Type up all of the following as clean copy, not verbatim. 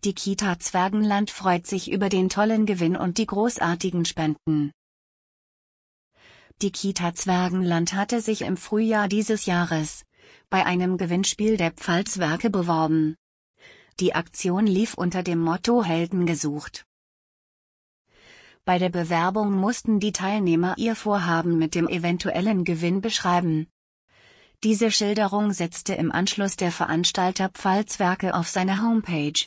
Die Kita Zwergenland freut sich über den tollen Gewinn und die großartigen Spenden. Die Kita Zwergenland hatte sich im Frühjahr dieses Jahres bei einem Gewinnspiel der Pfalzwerke beworben. Die Aktion lief unter dem Motto Helden gesucht. Bei der Bewerbung mussten die Teilnehmer ihr Vorhaben mit dem eventuellen Gewinn beschreiben. Diese Schilderung setzte im Anschluss der Veranstalter Pfalzwerke auf seine Homepage.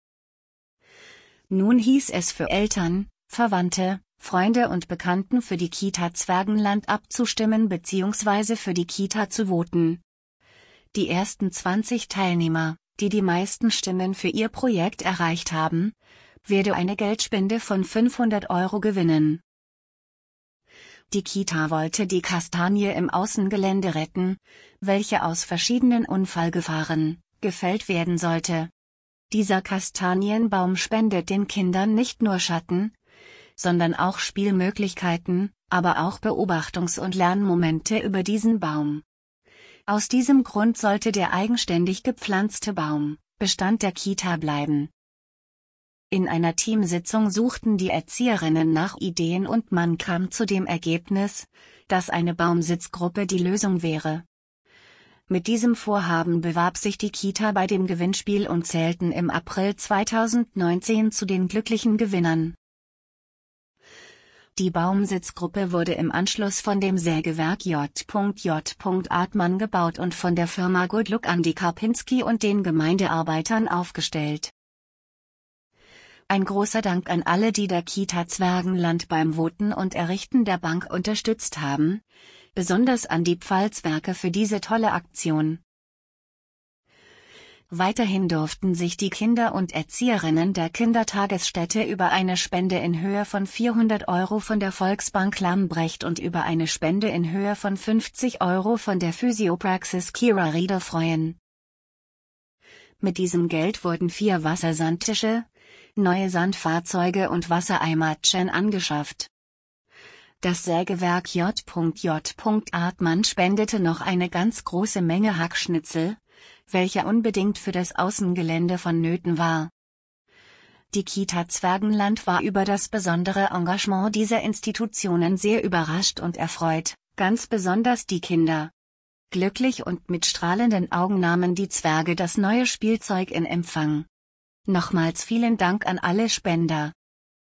Nun hieß es für Eltern, Verwandte, Freunde und Bekannten für die Kita Zwergenland abzustimmen bzw. für die Kita zu voten. Die ersten 20 Teilnehmer, die die meisten Stimmen für ihr Projekt erreicht haben, werde eine Geldspende von 500 € gewinnen. Die Kita wollte die Kastanie im Außengelände retten, welche aus verschiedenen Unfallgefahren gefällt werden sollte. Dieser Kastanienbaum spendet den Kindern nicht nur Schatten, sondern auch Spielmöglichkeiten, aber auch Beobachtungs- und Lernmomente über diesen Baum. Aus diesem Grund sollte der eigenständig gepflanzte Baum Bestand der Kita bleiben. In einer Teamsitzung suchten die Erzieherinnen nach Ideen und man kam zu dem Ergebnis, dass eine Baumsitzgruppe die Lösung wäre. Mit diesem Vorhaben bewarb sich die Kita bei dem Gewinnspiel und zählten im April 2019 zu den glücklichen Gewinnern. Die Baumsitzgruppe wurde im Anschluss von dem Sägewerk J.J. Artmann gebaut und von der Firma Good Look Andi Karpinski und den Gemeindearbeitern aufgestellt. Ein großer Dank an alle, die der Kita Zwergenland beim Voten und Errichten der Bank unterstützt haben, besonders an die Pfalzwerke für diese tolle Aktion. Weiterhin durften sich die Kinder und Erzieherinnen der Kindertagesstätte über eine Spende in Höhe von 400 € von der Volksbank Lambrecht und über eine Spende in Höhe von 50 € von der Physiopraxis Kira Rieder freuen. Mit diesem Geld wurden 4 Wassersandtische, neue Sandfahrzeuge und Wassereimerchen angeschafft. Das Sägewerk J.J. Artmann spendete noch eine ganz große Menge Hackschnitzel, welcher unbedingt für das Außengelände vonnöten war. Die Kita Zwergenland war über das besondere Engagement dieser Institutionen sehr überrascht und erfreut, ganz besonders die Kinder. Glücklich und mit strahlenden Augen nahmen die Zwerge das neue Spielzeug in Empfang. Nochmals vielen Dank an alle Spender.